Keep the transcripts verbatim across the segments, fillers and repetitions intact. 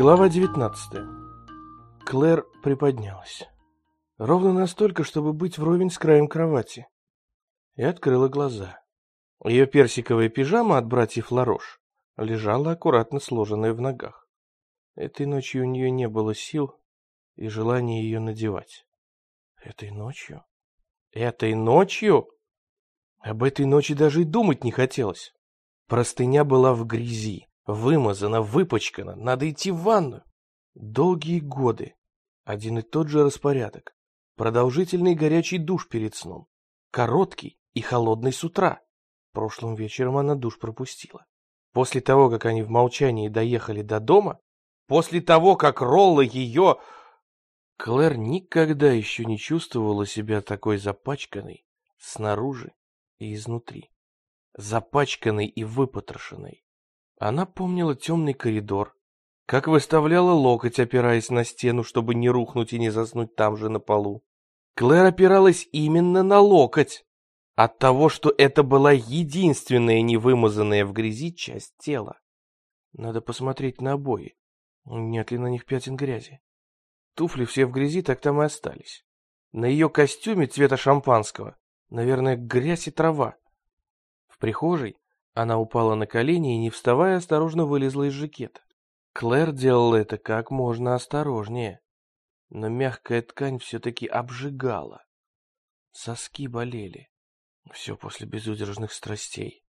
Глава девятнадцатая. Клэр приподнялась. Ровно настолько, чтобы быть вровень с краем кровати. И открыла глаза. Ее персиковая пижама от братьев Ларош лежала аккуратно сложенная в ногах. Этой ночью у нее не было сил и желания ее надевать. Этой ночью? Этой ночью? Об этой ночи даже и думать не хотелось. Простыня была в грязи, вымазана, выпачкана, надо идти в ванную. Долгие годы. Один и тот же распорядок. Продолжительный горячий душ перед сном. Короткий и холодный с утра. Прошлым вечером она душ пропустила. После того, как они в молчании доехали до дома, после того, как Ролла ее... Клэр никогда еще не чувствовала себя такой запачканной снаружи и изнутри. Запачканной и выпотрошенной. Она помнила темный коридор, как выставляла локоть, опираясь на стену, чтобы не рухнуть и не заснуть там же на полу. Клэр опиралась именно на локоть, от того, что это была единственная невымазанная в грязи часть тела. Надо посмотреть на обои, нет ли на них пятен грязи. Туфли все в грязи, так там и остались. На ее костюме цвета шампанского, наверное, грязь и трава. В прихожей она упала на колени и, не вставая, осторожно вылезла из жакета. Клэр делала это как можно осторожнее, но мягкая ткань все-таки обжигала. Соски болели. Все после безудержных страстей.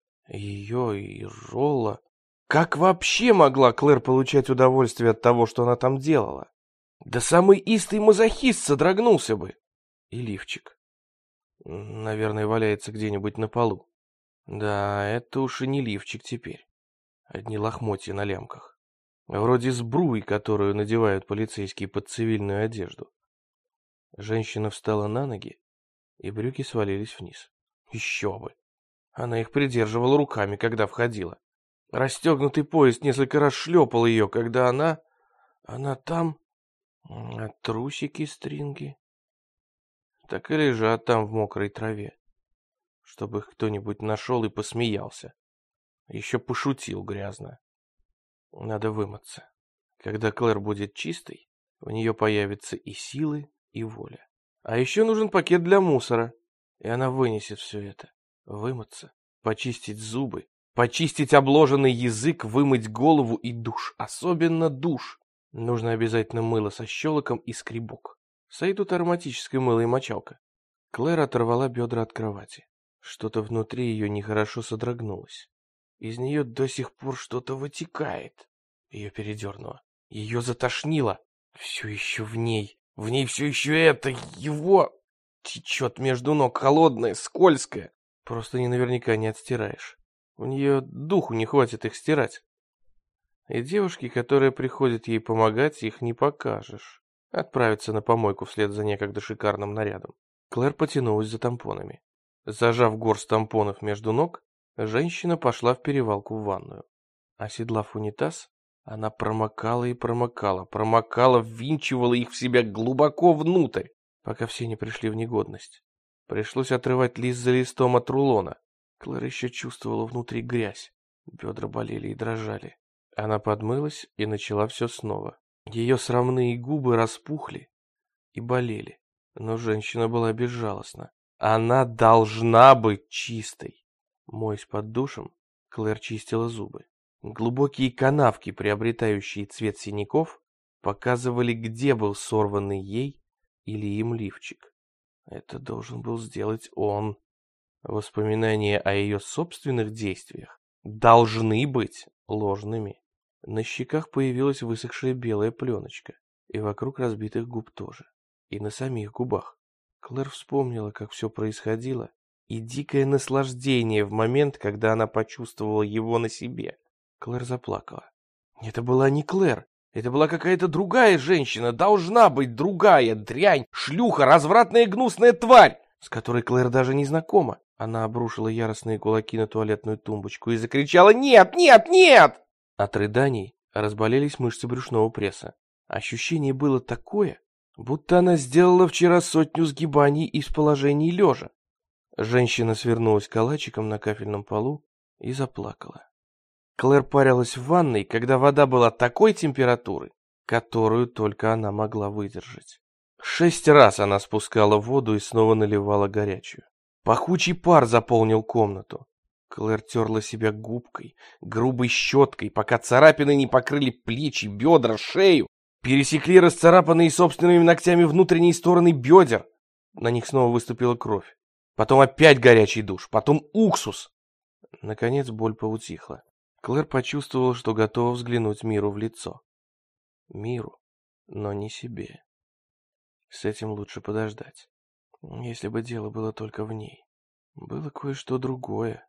Ее и Ролла. Как вообще могла Клэр получать удовольствие от того, что она там делала? Да самый истый мазохист содрогнулся бы. И лифчик. Наверное, валяется где-нибудь на полу. Да, это уж и не лифчик теперь. Одни лохмотья на лямках. Вроде сбруи, которую надевают полицейские под цивильную одежду. Женщина встала на ноги, и брюки свалились вниз. Еще бы. Она их придерживала руками, когда входила. Расстегнутый пояс несколько раз шлепал ее, когда она... Она там... А трусики, стринги... Так и лежат там в мокрой траве. Чтобы их кто-нибудь нашел и посмеялся. Еще пошутил грязно. Надо вымыться. Когда Клэр будет чистой, у нее появятся и силы, и воля. А еще нужен пакет для мусора. И она вынесет все это. Вымыться, почистить зубы, почистить обложенный язык, вымыть голову и душ. Особенно душ. Нужно обязательно мыло со щелоком и скребок. Сойдут ароматическое мыло и мочалка. Клэр оторвала бедра от кровати. Что-то внутри ее нехорошо содрогнулось. Из нее до сих пор что-то вытекает. Ее передернуло. Ее затошнило. Все еще в ней. В ней все еще это, его... Течет между ног, холодное, скользкое. Просто не наверняка не отстираешь. У нее духу не хватит их стирать. И девушке, которая приходит ей помогать, их не покажешь. Отправится на помойку вслед за некогда шикарным нарядом. Клэр потянулась за тампонами. Зажав горсть тампонов между ног, женщина пошла в перевалку в ванную. Оседлав унитаз, она промокала и промокала, промокала, ввинчивала их в себя глубоко внутрь, пока все не пришли в негодность. Пришлось отрывать лист за листом от рулона. Клэр еще чувствовала внутри грязь. Бедра болели и дрожали. Она подмылась и начала все снова. Ее срамные губы распухли и болели. Но женщина была безжалостна. Она должна быть чистой. Моясь под душем, Клэр чистила зубы. Глубокие канавки, приобретающие цвет синяков, показывали, где был сорванный ей или им лифчик. Это должен был сделать он. Воспоминания о ее собственных действиях должны быть ложными. На щеках появилась высохшая белая пленочка, и вокруг разбитых губ тоже, и на самих губах. Клэр вспомнила, как все происходило, и дикое наслаждение в момент, когда она почувствовала его на себе. Клэр заплакала. Это была не Клэр, это была какая-то другая женщина, должна быть другая, дрянь, шлюха, развратная гнусная тварь, с которой Клэр даже не знакома. Она обрушила яростные кулаки на туалетную тумбочку и закричала «Нет, нет, нет!». От рыданий разболелись мышцы брюшного пресса. Ощущение было такое, будто она сделала вчера сотню сгибаний из положений лежа. Женщина свернулась калачиком на кафельном полу и заплакала. Клэр парилась в ванной, когда вода была такой температуры, которую только она могла выдержать. Шесть раз она спускала воду и снова наливала горячую. Пахучий пар заполнил комнату. Клэр терла себя губкой, грубой щеткой, пока царапины не покрыли плечи, бедра, шею, пересекли расцарапанные собственными ногтями внутренние стороны бедер. На них снова выступила кровь. Потом опять горячий душ, потом уксус. Наконец боль поутихла. Клэр почувствовала, что готова взглянуть миру в лицо. Миру, но не себе. С этим лучше подождать. Если бы дело было только в ней. Было кое-что другое.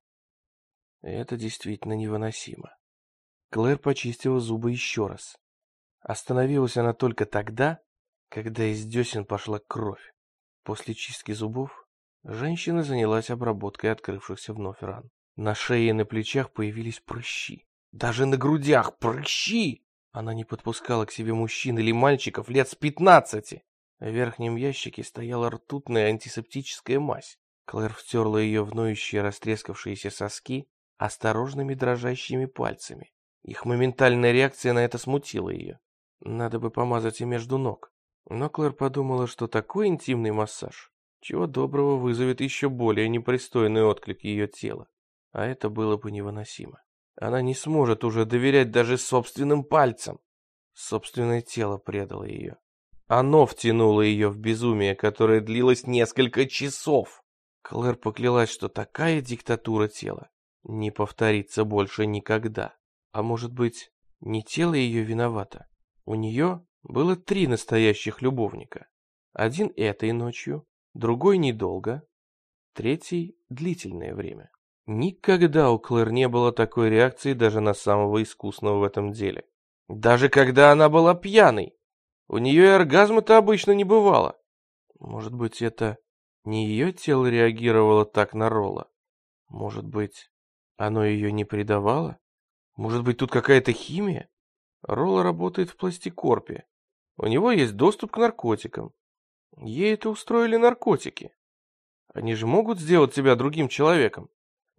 Это действительно невыносимо. Клэр почистила зубы еще раз. Остановилась она только тогда, когда из десен пошла кровь. После чистки зубов женщина занялась обработкой открывшихся вновь ран. На шее и на плечах появились прыщи. Даже на грудях прыщи! Она не подпускала к себе мужчин или мальчиков лет с пятнадцати. В верхнем ящике стояла ртутная антисептическая мазь. Клэр втерла ее в ноющие растрескавшиеся соски осторожными дрожащими пальцами. Их моментальная реакция на это смутила ее. Надо бы помазать и между ног. Но Клэр подумала, что такой интимный массаж, чего доброго, вызовет еще более непристойный отклик ее тела. А это было бы невыносимо. Она не сможет уже доверять даже собственным пальцам. Собственное тело предало ее. Оно втянуло ее в безумие, которое длилось несколько часов. Клэр поклялась, что такая диктатура тела не повторится больше никогда. А может быть, не тело ее виновато? У нее было три настоящих любовника. Один этой ночью, другой недолго, третий длительное время. Никогда у Клэр не было такой реакции даже на самого искусного в этом деле. Даже когда она была пьяной. У нее и оргазма-то обычно не бывало. Может быть, это не ее тело реагировало так на Ролла? Может быть, оно ее не предавало? Может быть, тут какая-то химия? Ролла работает в пластикорпе. У него есть доступ к наркотикам. Ей это устроили наркотики. Они же могут сделать тебя другим человеком.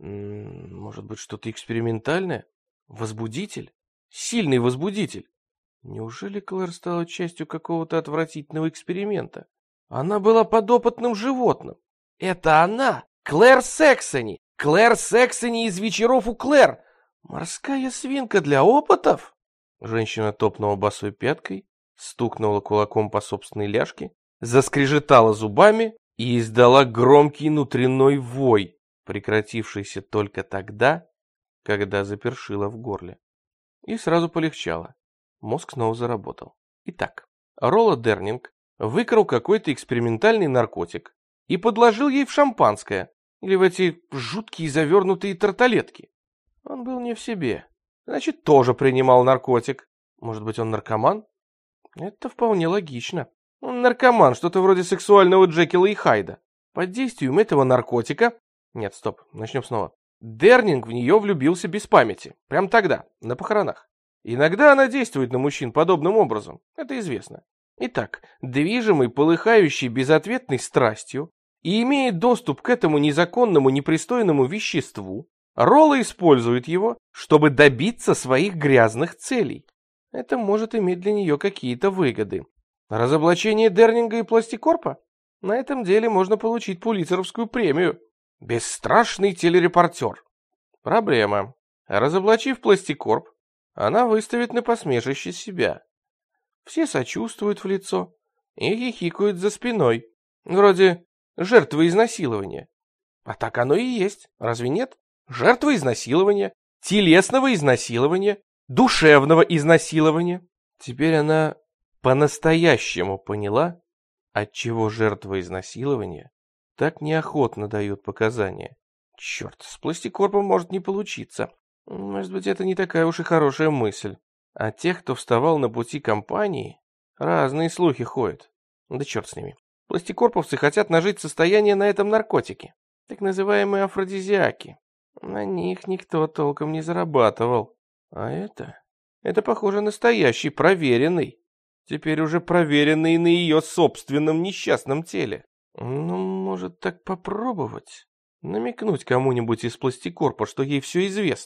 Может быть, что-то экспериментальное? Возбудитель? Сильный возбудитель? Неужели Клэр стала частью какого-то отвратительного эксперимента? Она была подопытным животным. Это она, Клэр Сэксони. Клэр Сэксони из вечеров у Клэр. Морская свинка для опытов? Женщина топнула босой пяткой, стукнула кулаком по собственной ляжке, заскрежетала зубами и издала громкий внутренний вой, прекратившийся только тогда, когда запершило в горле. И сразу полегчало. Мозг снова заработал. Итак, Ролла Дернинг выкрал какой-то экспериментальный наркотик и подложил ей в шампанское или в эти жуткие завернутые тарталетки. Он был не в себе. Значит, тоже принимал наркотик. Может быть, он наркоман? Это вполне логично. Он наркоман, что-то вроде сексуального Джекила и Хайда. Под действием этого наркотика... Нет, стоп, начнем снова. Дернинг в нее влюбился без памяти. Прям тогда, на похоронах. Иногда она действует на мужчин подобным образом. Это известно. Итак, движимый, полыхающий безответной страстью и имея доступ к этому незаконному, непристойному веществу, Ролла использует его, чтобы добиться своих грязных целей. Это может иметь для нее какие-то выгоды. Разоблачение Дернинга и пластикорпа? На этом деле можно получить Пулитцеровскую премию. Бесстрашный телерепортер. Проблема. Разоблачив пластикорп, она выставит на посмешище себя. Все сочувствуют в лицо и хихикают за спиной. Вроде жертвы изнасилования. А так оно и есть, разве нет? Жертва изнасилования, телесного изнасилования, душевного изнасилования. Теперь она по-настоящему поняла, отчего жертва изнасилования так неохотно дают показания. Черт, с пластикорпом может не получиться. Может быть, это не такая уж и хорошая мысль. А тех, кто вставал на пути компании, разные слухи ходят. Да черт с ними. Пластикорповцы хотят нажить состояние на этом наркотике. Так называемые афродизиаки. На них никто толком не зарабатывал. А это... Это, похоже, настоящий, проверенный. Теперь уже проверенный на ее собственном несчастном теле. Ну, может, так попробовать? Намекнуть кому-нибудь из пластикорпа, что ей все известно.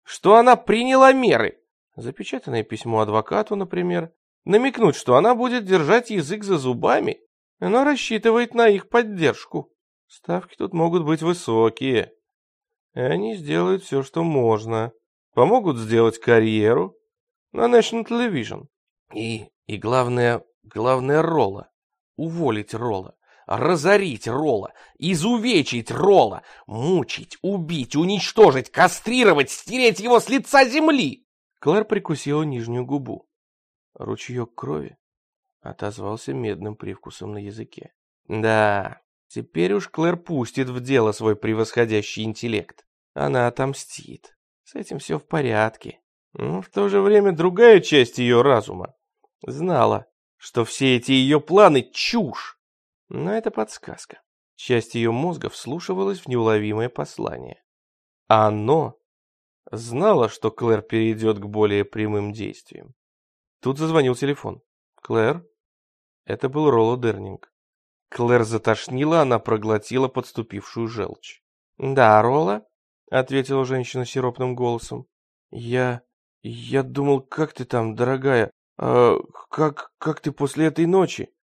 что она приняла меры. Запечатанное письмо адвокату, например. Намекнуть, что она будет держать язык за зубами. Она рассчитывает на их поддержку. Ставки тут могут быть высокие. И они сделают все, что можно. Помогут сделать карьеру на National Television. И, и главное, главное Ролла. Уволить Ролла. Разорить Ролла. Изувечить Ролла. Мучить, убить, уничтожить, кастрировать, стереть его с лица земли. Клэр прикусила нижнюю губу. Ручеек крови отозвался медным привкусом на языке. Да, теперь уж Клэр пустит в дело свой превосходящий интеллект. Она отомстит. С этим все в порядке. Но в то же время другая часть ее разума знала, что все эти ее планы — чушь. Но это подсказка. Часть ее мозга вслушивалась в неуловимое послание. А оно знало, что Клэр перейдет к более прямым действиям. Тут зазвонил телефон. «Клэр?» Это был Ролло Дернинг. Клэр затошнила, она проглотила подступившую желчь. «Да, Ролло?» — ответила женщина сиропным голосом. «Я... я думал, как ты там, дорогая? А как... как ты после этой ночи?»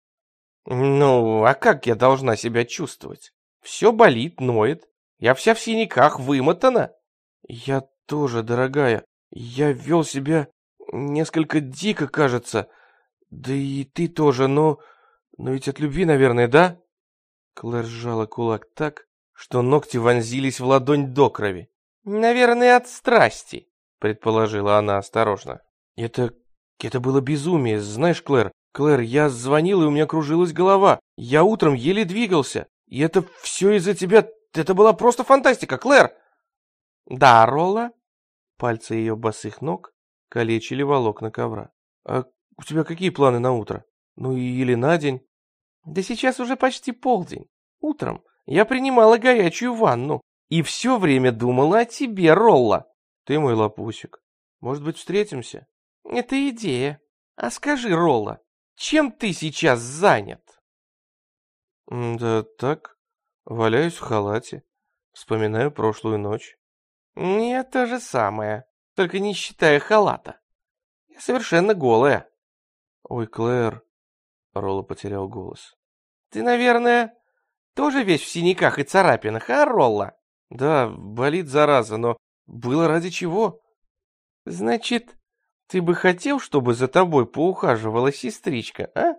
«Ну, а как я должна себя чувствовать? Все болит, ноет. Я вся в синяках, вымотана». «Я тоже, дорогая. Я вел себя несколько дико, кажется. Да и ты тоже, но... но ведь от любви, наверное, да?» Клэр сжала кулак так, что ногти вонзились в ладонь до крови. «Наверное, от страсти», — предположила она осторожно. «Это... это было безумие, знаешь, Клэр. Клэр, я звонил, и у меня кружилась голова. Я утром еле двигался. И это все из-за тебя... Это была просто фантастика, Клэр!» «Да, Ролла?» Пальцы ее босых ног калечили волокна ковра. «А у тебя какие планы на утро? Ну или на день?» «Да сейчас уже почти полдень. Утром я принимала горячую ванну и все время думала о тебе, Ролла». «Ты мой лапусик. Может быть, встретимся?» «Это идея. А скажи, Ролла, чем ты сейчас занят?» «Да так, валяюсь в халате, вспоминаю прошлую ночь». «Я то же самое, только не считая халата. Я совершенно голая». «Ой, Клэр», — Ролло потерял голос. «Ты, наверное, тоже весь в синяках и царапинах, а, Ролла?» «Да, болит зараза, но было ради чего?» «Значит, ты бы хотел, чтобы за тобой поухаживала сестричка, а?»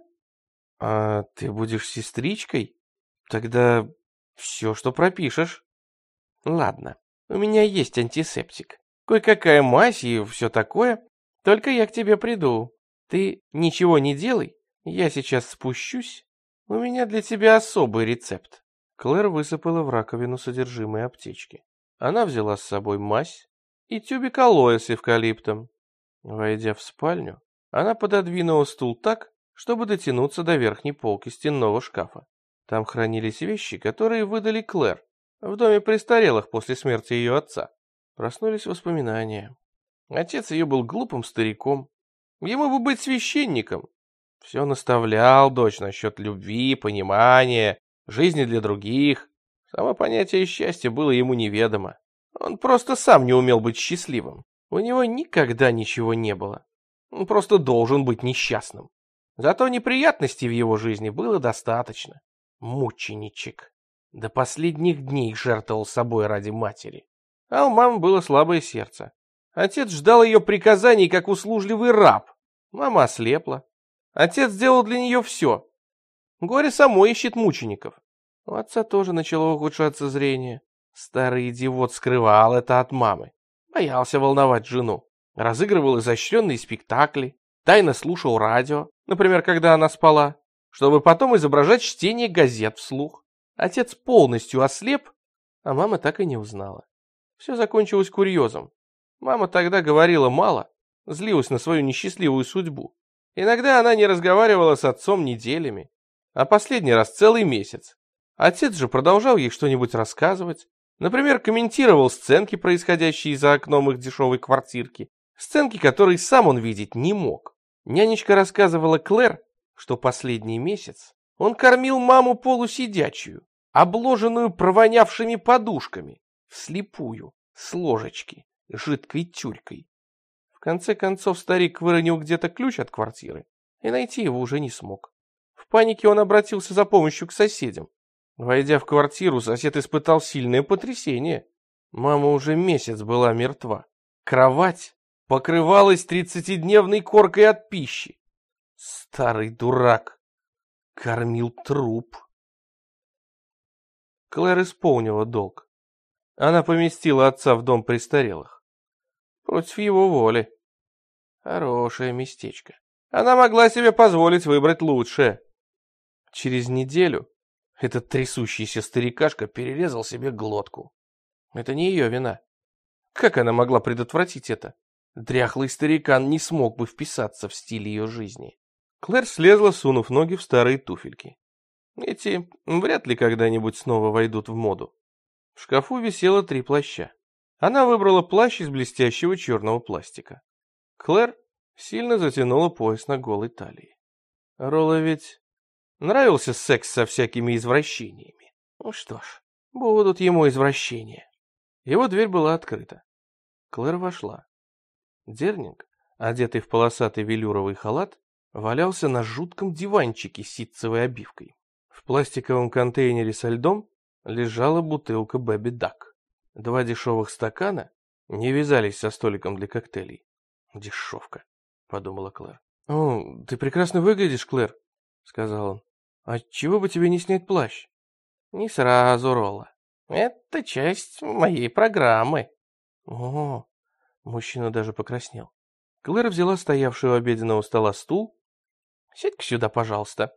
«А ты будешь сестричкой? Тогда все, что пропишешь». «Ладно, у меня есть антисептик. Кое-какая мазь и все такое. Только я к тебе приду. Ты ничего не делай, я сейчас спущусь. У меня для тебя особый рецепт». Клэр высыпала в раковину содержимое аптечки. Она взяла с собой мазь и тюбик алоэ с эвкалиптом. Войдя в спальню, она пододвинула стул так, чтобы дотянуться до верхней полки стенного шкафа. Там хранились вещи, которые выдали Клэр в доме престарелых после смерти ее отца. Проснулись воспоминания. Отец ее был глупым стариком. Ему бы быть священником. Все наставлял дочь насчет любви, понимания, жизни для других. Само понятие счастья было ему неведомо. Он просто сам не умел быть счастливым. У него никогда ничего не было. Он просто должен быть несчастным. Зато неприятностей в его жизни было достаточно. Мученичек. До последних дней жертвовал собой ради матери. А у мамы было слабое сердце. Отец ждал ее приказаний, как услужливый раб. Мама ослепла. Отец сделал для нее все. Горе само ищет мучеников. У отца тоже начало ухудшаться зрение. Старый идиот скрывал это от мамы. Боялся волновать жену. Разыгрывал изощренные спектакли. Тайно слушал радио, например, когда она спала, чтобы потом изображать чтение газет вслух. Отец полностью ослеп, а мама так и не узнала. Все закончилось курьезом. Мама тогда говорила мало, злилась на свою несчастливую судьбу. Иногда она не разговаривала с отцом неделями, а последний раз целый месяц. Отец же продолжал ей что-нибудь рассказывать. Например, комментировал сценки, происходящие за окном их дешевой квартирки. Сценки, которые сам он видеть не мог. Нянечка рассказывала Клэр, что последний месяц он кормил маму полусидячую, обложенную провонявшими подушками, вслепую, с ложечки, жидкой тюрькой. В конце концов старик выронил где-то ключ от квартиры и найти его уже не смог. В панике он обратился за помощью к соседям. Войдя в квартиру, сосед испытал сильное потрясение. Мама уже месяц была мертва. Кровать покрывалась тридцатидневной коркой от пищи. Старый дурак кормил труп. Клэр исполнила долг. Она поместила отца в дом престарелых. Против его воли. Хорошее местечко. Она могла себе позволить выбрать лучшее. Через неделю этот трясущийся старикашка перерезал себе глотку. Это не ее вина. Как она могла предотвратить это? Дряхлый старикан не смог бы вписаться в стиль ее жизни. Клэр слезла, сунув ноги в старые туфельки. Эти вряд ли когда-нибудь снова войдут в моду. В шкафу висело три плаща. Она выбрала плащ из блестящего черного пластика. Клэр сильно затянула пояс на голой талии. Ролла ведь нравился секс со всякими извращениями. Ну что ж, будут ему извращения. Его дверь была открыта. Клэр вошла. Дернинг, одетый в полосатый велюровый халат, валялся на жутком диванчике с ситцевой обивкой. В пластиковом контейнере со льдом лежала бутылка Бэби Дак. Два дешевых стакана не вязались со столиком для коктейлей. «Дешевка», — подумала Клэр. «О, ты прекрасно выглядишь, Клэр», — сказал он. «А чего бы тебе не снять плащ?» «Не сразу, Ролла. Это часть моей программы». «О, мужчина даже покраснел». Клэр взяла стоявший у обеденного стола стул. «Сядь-ка сюда, пожалуйста».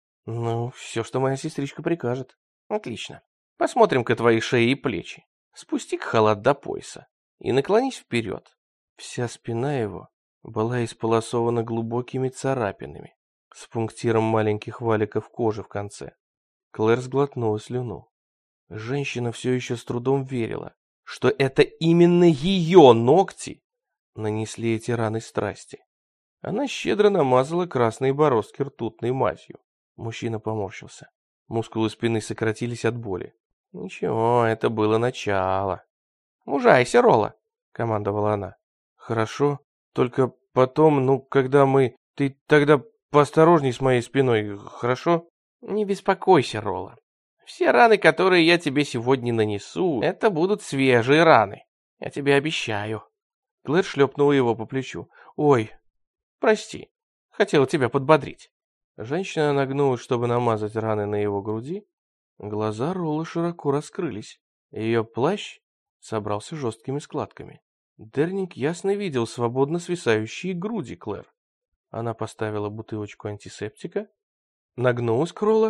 «Ну, все, что моя сестричка прикажет». «Отлично. Посмотрим-ка твои шеи и плечи. Спусти-ка халат до пояса и наклонись вперед». Вся спина его была исполосована глубокими царапинами, с пунктиром маленьких валиков кожи в конце. Клэр сглотнула слюну. Женщина все еще с трудом верила, что это именно ее ногти нанесли эти раны страсти. Она щедро намазала красные бороздки ртутной мазью. Мужчина поморщился. Мускулы спины сократились от боли. Ничего, это было начало. «Мужайся, Ролла», — командовала она. «Хорошо, только потом, ну, когда мы... Ты тогда поосторожней с моей спиной, хорошо?» «Не беспокойся, Ролла. Все раны, которые я тебе сегодня нанесу, это будут свежие раны. Я тебе обещаю». Клэр шлепнула его по плечу. «Ой, прости, хотела тебя подбодрить». Женщина нагнулась, чтобы намазать раны на его груди. Глаза Роллы широко раскрылись. Ее плащ собрался жесткими складками. Дерник ясно видел свободно свисающие груди Клэр. Она поставила бутылочку антисептика, нагнулась к Ролло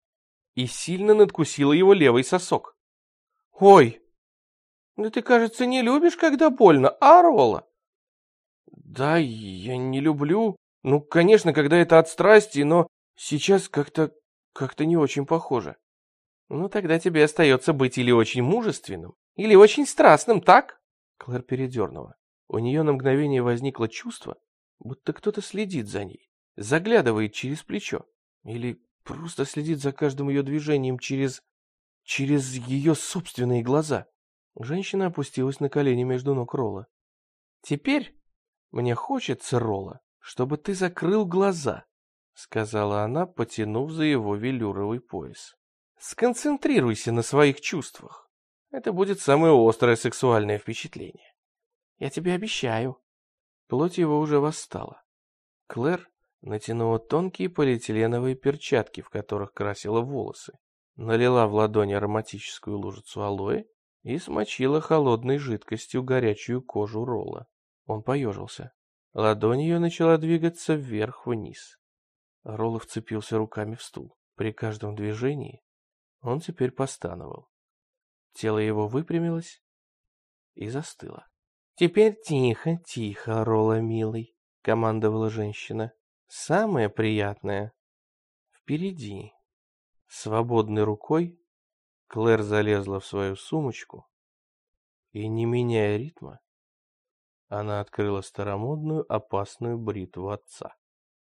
и сильно надкусила его левый сосок. «Ой, да ты, кажется, не любишь, когда больно, а, Ролло?» «Да, я не люблю. Ну, конечно, когда это от страсти, но сейчас как-то как-то не очень похоже». «Ну, тогда тебе остается быть или очень мужественным, или очень страстным, так?» Клэр передернула. У нее на мгновение возникло чувство, будто кто-то следит за ней, заглядывает через плечо, или просто следит за каждым ее движением через... через ее собственные глаза. Женщина опустилась на колени между ног Ролла. «Теперь мне хочется, Ролла, чтобы ты закрыл глаза», — сказала она, потянув за его велюровый пояс. «Сконцентрируйся на своих чувствах. Это будет самое острое сексуальное впечатление. Я тебе обещаю». Плоть его уже восстала. Клэр натянула тонкие полиэтиленовые перчатки, в которых красила волосы, налила в ладонь ароматическую лужицу алоэ и смочила холодной жидкостью горячую кожу Ролла. Он поежился. Ладонь ее начала двигаться вверх-вниз. Ролло вцепился руками в стул. При каждом движении он теперь постановал. Тело его выпрямилось и застыло. «Теперь тихо, тихо, Ролло, милый», — командовала женщина. «Самое приятное впереди». Свободной рукой Клэр залезла в свою сумочку и, не меняя ритма, она открыла старомодную опасную бритву отца.